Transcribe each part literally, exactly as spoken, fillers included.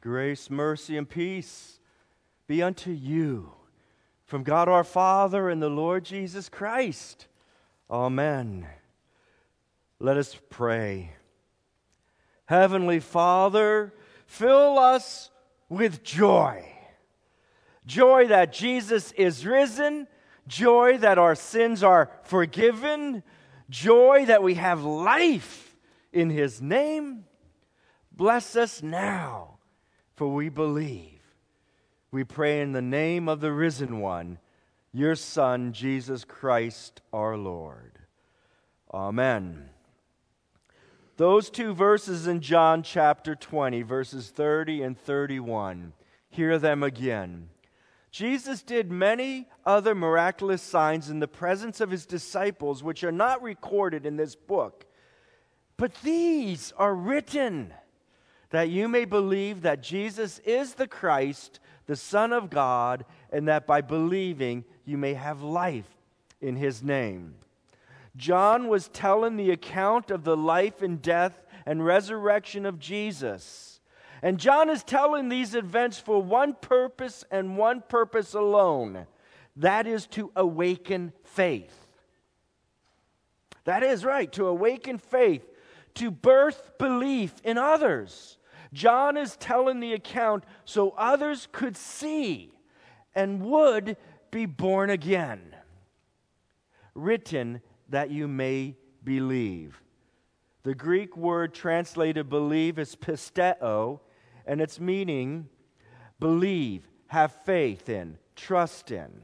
Grace, mercy, and peace be unto you from God our Father and the Lord Jesus Christ. Amen. Let us pray. Heavenly Father, fill us with joy. Joy that Jesus is risen. Joy that our sins are forgiven. Joy that we have life in His name. Bless us now, for we believe. We pray in the name of the risen one, your Son, Jesus Christ our Lord. Amen. Those two verses in John chapter twenty, verses thirty and thirty-one, hear them again. Jesus did many other miraculous signs in the presence of His disciples, which are not recorded in this book. But these are written that you may believe that Jesus is the Christ, the Son of God, and that by believing you may have life in His name. John was telling the account of the life and death and resurrection of Jesus. And John is telling these events for one purpose and one purpose alone. That is to awaken faith. That is right, to awaken faith, to birth belief in others. John is telling the account so others could see and would be born again. Written that you may believe. The Greek word translated believe is pisteo, and its meaning believe, have faith in, trust in.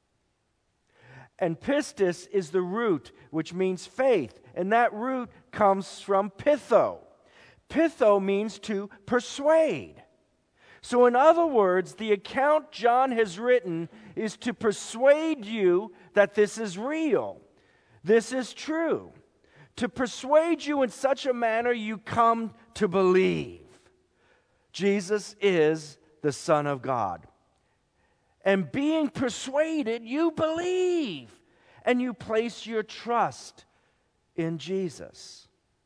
And pistis is the root, which means faith, and that root comes from pitho. Pitho means to persuade. So in other words, the account John has written is to persuade you that this is real. This is true. To persuade you in such a manner you come to believe. Jesus is the Son of God. And being persuaded, you believe. And you place your trust in Jesus.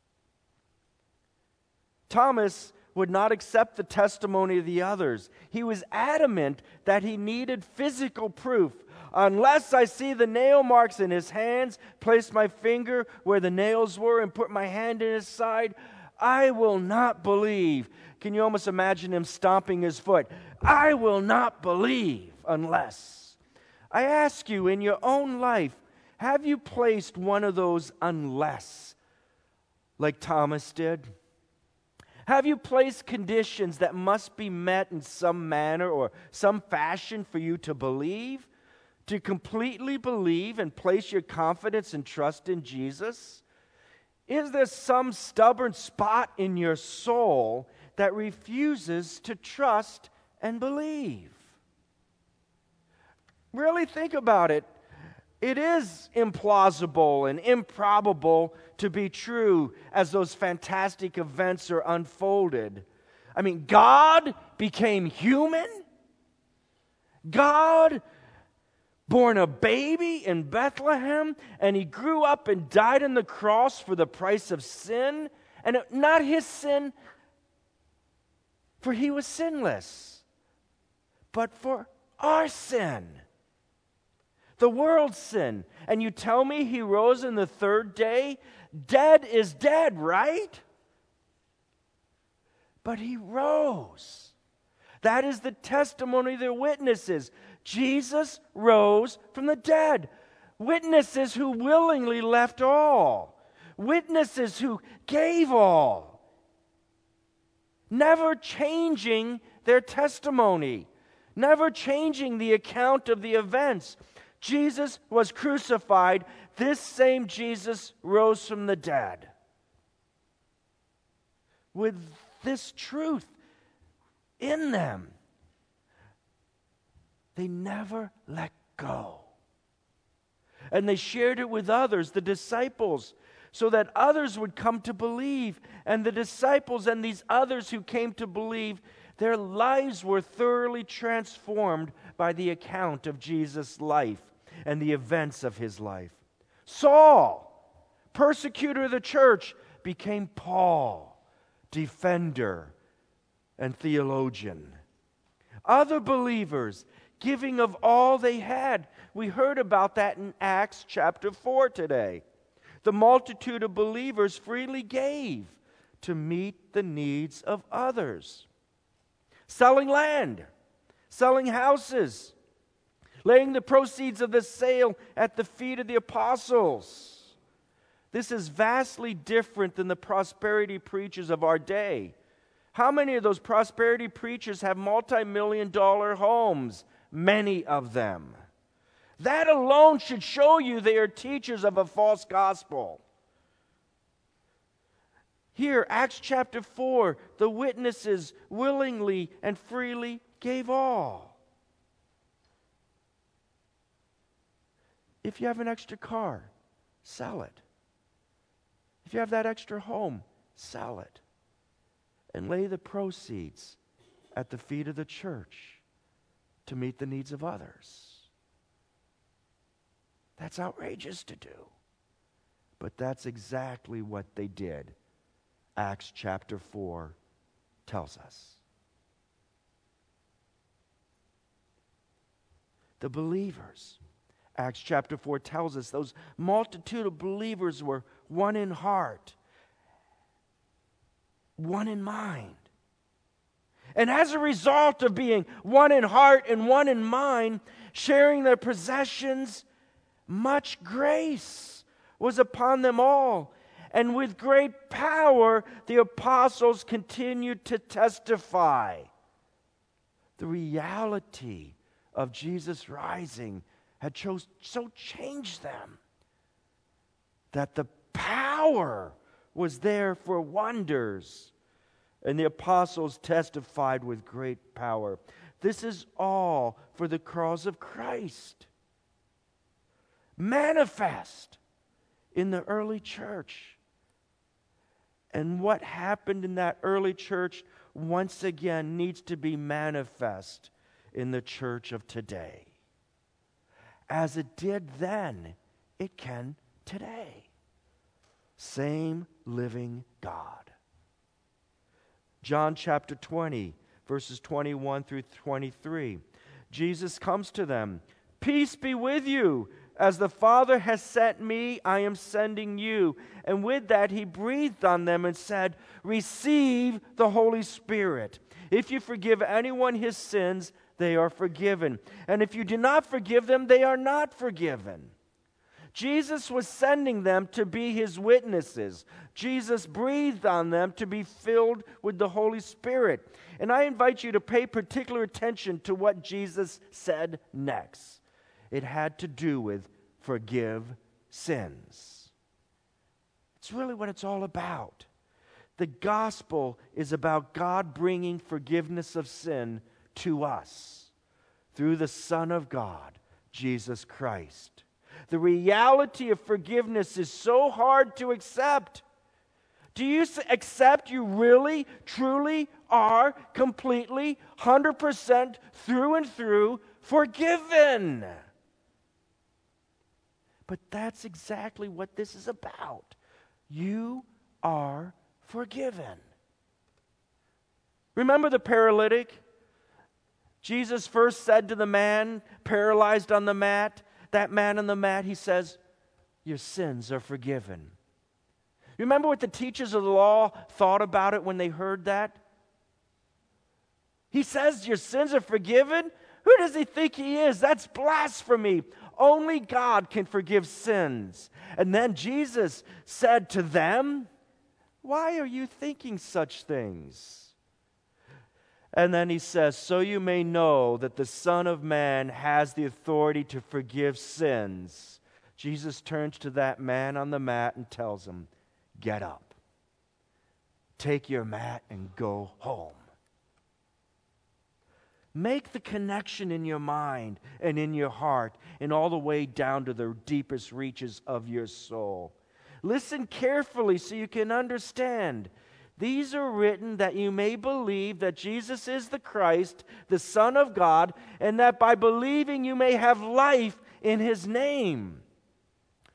Thomas would not accept the testimony of the others. He was adamant that he needed physical proof. Unless I see the nail marks in his hands, place my finger where the nails were, and put my hand in his side, I will not believe. Can you almost imagine him stomping his foot? I will not believe unless. I ask you, in your own life, have you placed one of those unless like Thomas did? Have you placed conditions that must be met in some manner or some fashion for you to believe? To completely believe and place your confidence and trust in Jesus? Is there some stubborn spot in your soul that refuses to trust and believe? Really think about it. It is implausible and improbable to be true as those fantastic events are unfolded. I mean, God became human? God born a baby in Bethlehem, and He grew up and died on the cross for the price of sin, and it, not His sin, for He was sinless, but for our sin. The world's sin. And you tell me He rose in the third day? Dead is dead, right? But He rose. That is the testimony of the witnesses. Jesus rose from the dead. Witnesses who willingly left all. Witnesses who gave all. Never changing their testimony. Never changing the account of the events. Jesus was crucified. This same Jesus rose from the dead. With this truth in them, they never let go. And they shared it with others, the disciples, so that others would come to believe. And the disciples and these others who came to believe, their lives were thoroughly transformed by the account of Jesus' life and the events of His life. Saul, persecutor of the church, became Paul, defender and theologian. Other believers giving of all they had. We heard about that in Acts chapter four today. The multitude of believers freely gave to meet the needs of others. Selling land, selling houses, laying the proceeds of the sale at the feet of the apostles. This is vastly different than the prosperity preachers of our day. How many of those prosperity preachers have multi-million dollar homes? Many of them. That alone should show you they are teachers of a false gospel. Here, Acts chapter four, the witnesses willingly and freely gave all. If you have an extra car, sell it. If you have that extra home, sell it. And lay the proceeds at the feet of the church to meet the needs of others. That's outrageous to do. But that's exactly what they did. Acts chapter four tells us. The believers, Acts chapter four tells us, those multitude of believers were one in heart, one in mind. And as a result of being one in heart and one in mind, sharing their possessions, much grace was upon them all. And with great power, the apostles continued to testify. The reality of Jesus rising had chose, so changed them that the power was there for wonders. And the apostles testified with great power. This is all for the cause of Christ. Manifest in the early church. And what happened in that early church once again needs to be manifest in the church of today. As it did then, it can today. Same living God. John chapter twenty, verses twenty-one through twenty-three. Jesus comes to them. Peace be with you. As the Father has sent me, I am sending you. And with that, he breathed on them and said, receive the Holy Spirit. If you forgive anyone his sins, they are forgiven. And if you do not forgive them, they are not forgiven. Jesus was sending them to be his witnesses. Jesus breathed on them to be filled with the Holy Spirit. And I invite you to pay particular attention to what Jesus said next. It had to do with forgive sins. It's really what it's all about. The gospel is about God bringing forgiveness of sin to us through the Son of God, Jesus Christ. The reality of forgiveness is so hard to accept. Do you accept you really, truly are completely, one hundred percent through and through forgiven? But that's exactly what this is about. You are forgiven. Remember the paralytic? Jesus first said to the man paralyzed on the mat, that man on the mat, he says, your sins are forgiven. Remember what the teachers of the law thought about it when they heard that? He says your sins are forgiven? Who does he think he is? That's blasphemy. Only God can forgive sins. And then Jesus said to them, why are you thinking such things? And then he says, so you may know that the Son of Man has the authority to forgive sins. Jesus turns to that man on the mat and tells him, get up. Take your mat and go home. Make the connection in your mind and in your heart and all the way down to the deepest reaches of your soul. Listen carefully so you can understand. These are written that you may believe that Jesus is the Christ, the Son of God, and that by believing you may have life in his name.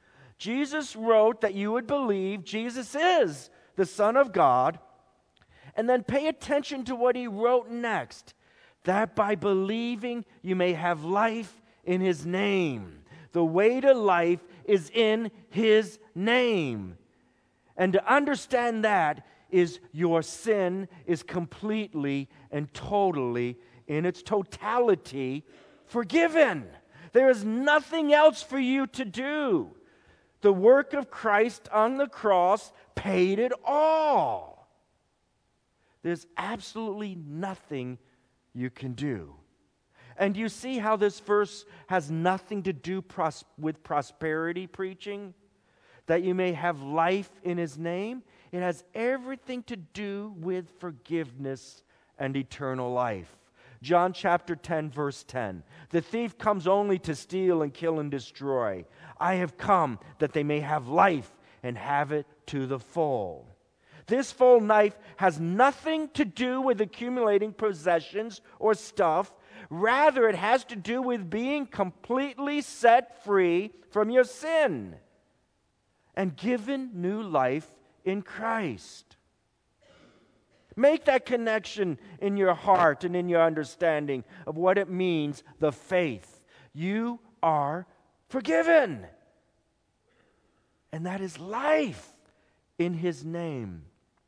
Jesus wrote that you would believe Jesus is the Son of God, And then pay attention to what he wrote next. That by believing you may have life in his name. The way to life is in his name. And to understand that is your sin is completely and totally, in its totality, forgiven. There is nothing else for you to do. The work of Christ on the cross paid it all. There's absolutely nothing you can do. And you see how this verse has nothing to do pros- with prosperity preaching? That you may have life in his name? It has everything to do with forgiveness and eternal life. John chapter ten, verse ten. The thief comes only to steal and kill and destroy. I have come that they may have life and have it to the full. This full life has nothing to do with accumulating possessions or stuff. Rather, it has to do with being completely set free from your sin and given new life in Christ. Make that connection in your heart and in your understanding of what it means, the faith. You are forgiven. And that is life in his name.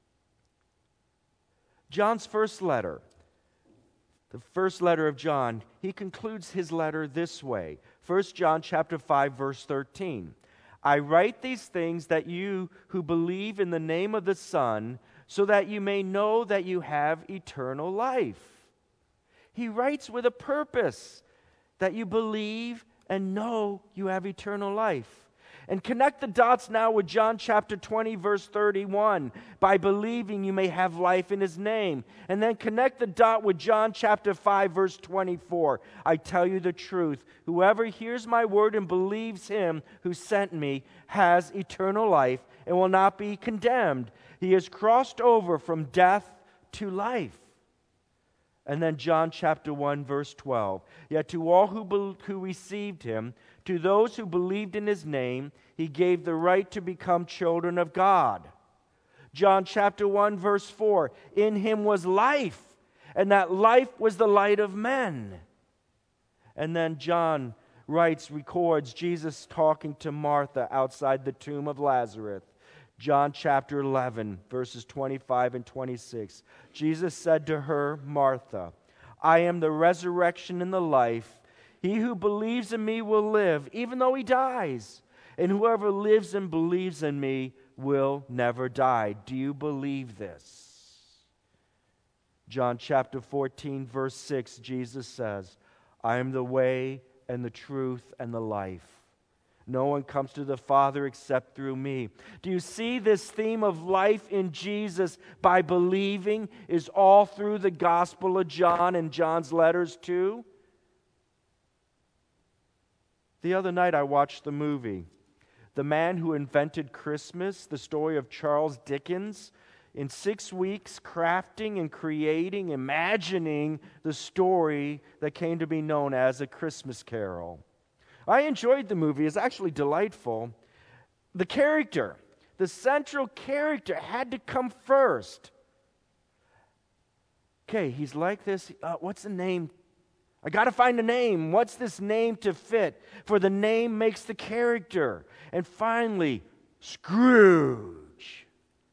John's first letter, the first letter of John, he concludes his letter this way. First John chapter five, verse thirteen. I write these things that you who believe in the name of the Son, so that you may know that you have eternal life. He writes with a purpose, that you believe and know you have eternal life. And connect the dots now with John chapter twenty, verse thirty-one. By believing you may have life in his name. And then connect the dot with John chapter five, verse twenty-four. I tell you the truth, whoever hears my word and believes him who sent me has eternal life and will not be condemned. He has crossed over from death to life. And then John chapter one, verse twelve. Yet to all who, be- who received him, to those who believed in his name, he gave the right to become children of God. John chapter one, verse four. In him was life, and that life was the light of men. And then John writes, records Jesus talking to Martha outside the tomb of Lazarus. John chapter eleven, verses twenty-five and twenty-six. Jesus said to her, Martha, I am the resurrection and the life. He who believes in me will live, even though he dies. And whoever lives and believes in me will never die. Do you believe this? John chapter fourteen, verse six, Jesus says, I am the way and the truth and the life. No one comes to the Father except through me. Do you see this theme of life in Jesus by believing is all through the Gospel of John and John's letters too? The other night I watched the movie, The Man Who Invented Christmas, the story of Charles Dickens. In six weeks, crafting and creating, imagining the story that came to be known as A Christmas Carol. I enjoyed the movie. It's actually delightful. The character, the central character had to come first. Okay, he's like this. Uh, what's the name? I got to find a name. What's this name to fit? For the name makes the character. And finally, Scrooge.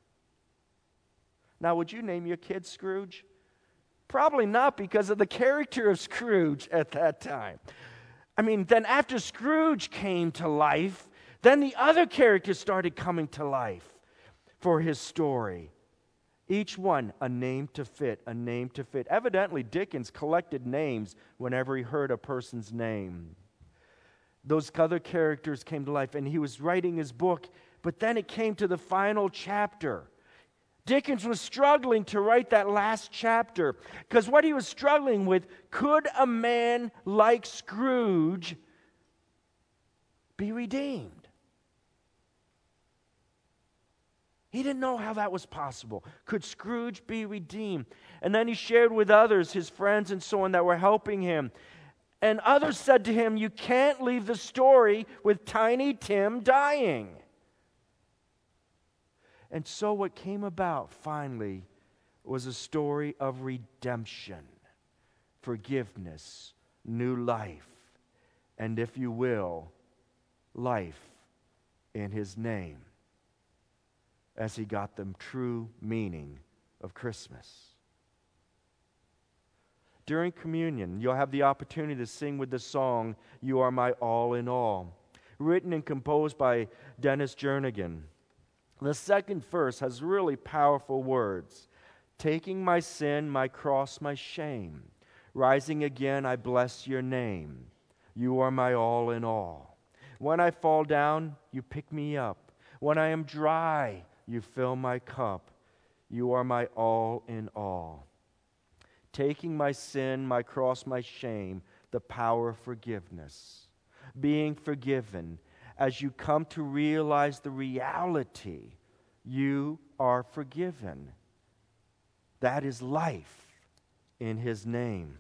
Now, would you name your kid Scrooge? Probably not, because of the character of Scrooge at that time. I mean, then after Scrooge came to life, then the other characters started coming to life for his story. Each one a name to fit, a name to fit. Evidently, Dickens collected names whenever he heard a person's name. Those other characters came to life, and he was writing his book, but then it came to the final chapter. Dickens was struggling to write that last chapter because what he was struggling with, could a man like Scrooge be redeemed? He didn't know how that was possible. Could Scrooge be redeemed? And then he shared with others, his friends and so on, that were helping him. And others said to him, you can't leave the story with Tiny Tim dying. And so what came about finally was a story of redemption, forgiveness, new life, and if you will, life in His name, as He got the true meaning of Christmas. During communion, you'll have the opportunity to sing with the song, "You Are My All in All," written and composed by Dennis Jernigan. The second verse has really powerful words. "Taking my sin, my cross, my shame, rising again, I bless your name. You are my all in all. When I fall down, you pick me up. When I am dry, you fill my cup. You are my all in all." Taking my sin, my cross, my shame, the power of forgiveness. Being forgiven as you come to realize the reality, you are forgiven. That is life in His name.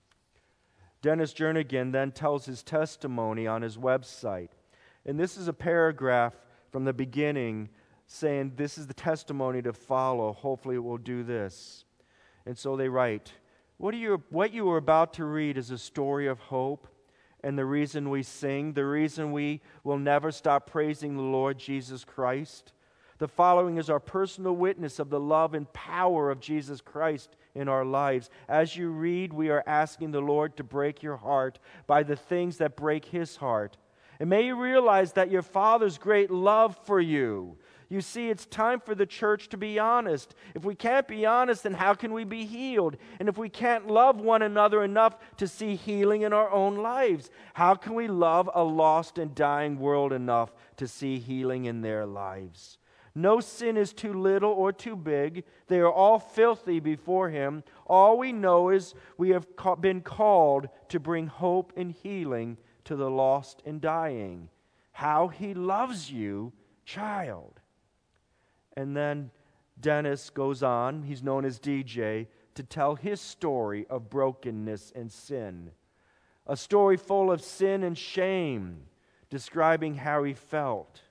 Dennis Jernigan then tells his testimony on his website. And this is a paragraph from the beginning saying this is the testimony to follow. Hopefully it will do this. And so they write, what, are you, what you are about to read is a story of hope, and the reason we sing, the reason we will never stop praising the Lord Jesus Christ. The following is our personal witness of the love and power of Jesus Christ in our lives. As you read, we are asking the Lord to break your heart by the things that break His heart. And may you realize that your Father's great love for you. You see, it's time for the church to be honest. If we can't be honest, then how can we be healed? And if we can't love one another enough to see healing in our own lives, how can we love a lost and dying world enough to see healing in their lives? No sin is too little or too big. They are all filthy before Him. All we know is we have been called to bring hope and healing to the lost and dying. How He loves you, child. And then Dennis goes on, he's known as D J, to tell his story of brokenness and sin. A story full of sin and shame, describing how he felt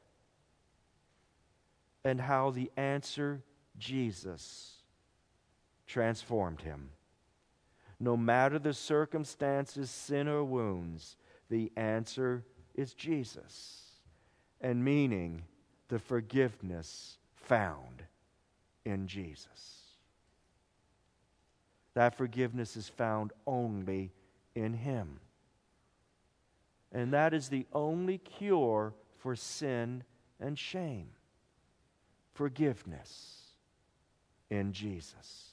and how the answer, Jesus, transformed him. No matter the circumstances, sin or wounds, the answer is Jesus. And meaning the forgiveness found in Jesus. That forgiveness is found only in Him. And that is the only cure for sin and shame. Forgiveness in Jesus.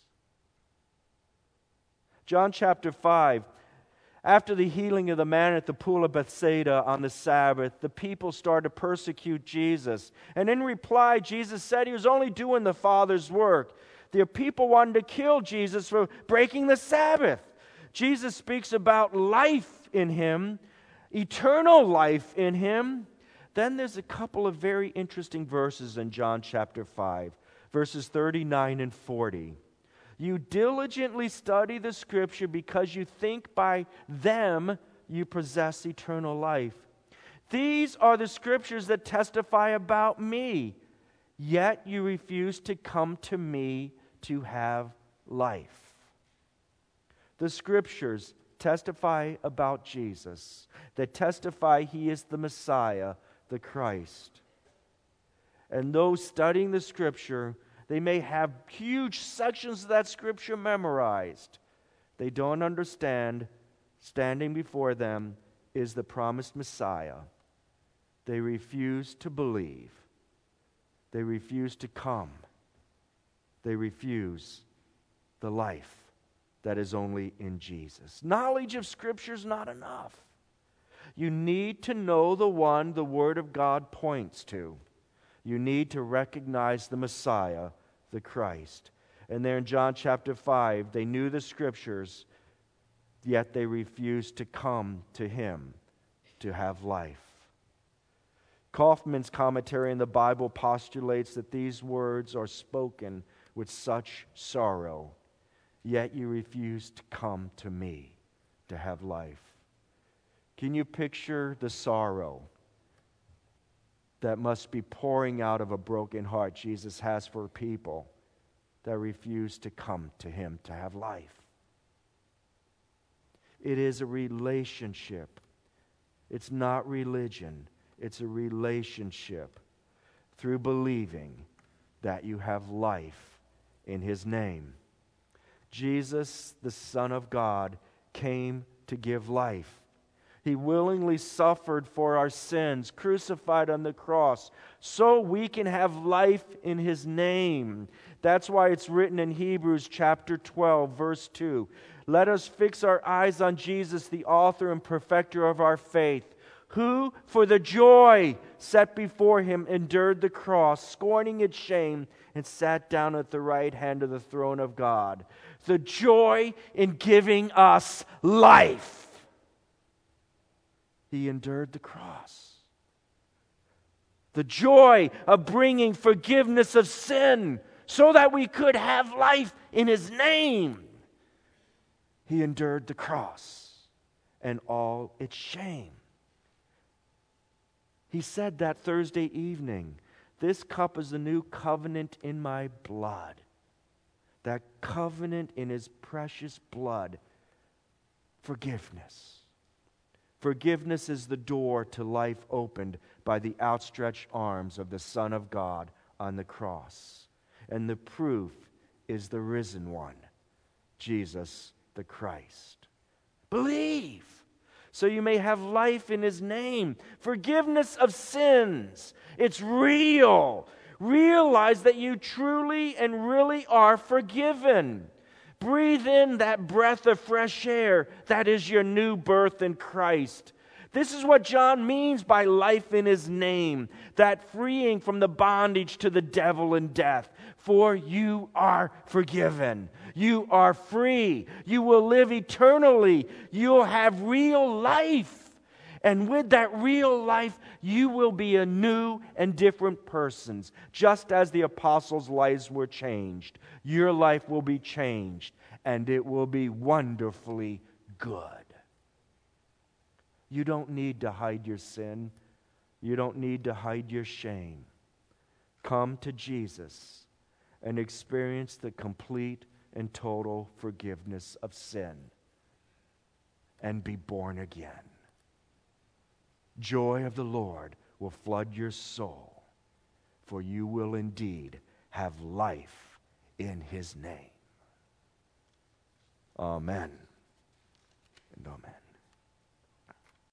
John chapter five. After the healing of the man at the pool of Bethsaida on the Sabbath, the people started to persecute Jesus. And in reply, Jesus said He was only doing the Father's work. The people wanted to kill Jesus for breaking the Sabbath. Jesus speaks about life in Him, eternal life in Him. Then there's a couple of very interesting verses in John chapter five, verses thirty-nine and forty. You diligently study the Scripture because you think by them you possess eternal life. These are the Scriptures that testify about me, yet you refuse to come to me to have life. The Scriptures testify about Jesus. They testify He is the Messiah, the Christ. And those studying the Scripture, they may have huge sections of that Scripture memorized. They don't understand standing before them is the promised Messiah. They refuse to believe. They refuse to come. They refuse the life that is only in Jesus. Knowledge of Scripture is not enough. You need to know the one the Word of God points to. You need to recognize the Messiah, the Christ. And there in John chapter five, they knew the Scriptures, yet they refused to come to Him to have life. Kaufman's commentary in the Bible postulates that these words are spoken with such sorrow, yet you refuse to come to me to have life. Can you picture the sorrow that must be pouring out of a broken heart Jesus has for people that refuse to come to Him to have life. It is a relationship. It's not religion. It's a relationship through believing that you have life in His name. Jesus, the Son of God, came to give life. He willingly suffered for our sins, crucified on the cross, so we can have life in His name. That's why it's written in Hebrews chapter twelve, verse two. Let us fix our eyes on Jesus, the author and perfecter of our faith, who, for the joy set before Him, endured the cross, scorning its shame, and sat down at the right hand of the throne of God. The joy in giving us life. He endured the cross. The joy of bringing forgiveness of sin so that we could have life in His name. He endured the cross and all its shame. He said that Thursday evening, this cup is the new covenant in my blood. That covenant in His precious blood. Forgiveness. Forgiveness is the door to life opened by the outstretched arms of the Son of God on the cross. And the proof is the risen one, Jesus the Christ. Believe, so you may have life in His name. Forgiveness of sins. It's real. Realize that you truly and really are forgiven. Breathe in that breath of fresh air. That is your new birth in Christ. This is what John means by life in His name, that freeing from the bondage to the devil and death. For you are forgiven. You are free. You will live eternally. You'll have real life. And with that real life, you will be a new and different person. Just as the apostles' lives were changed, your life will be changed, and it will be wonderfully good. You don't need to hide your sin. You don't need to hide your shame. Come to Jesus and experience the complete and total forgiveness of sin and be born again. Joy of the Lord will flood your soul, for you will indeed have life in His name. Amen and amen.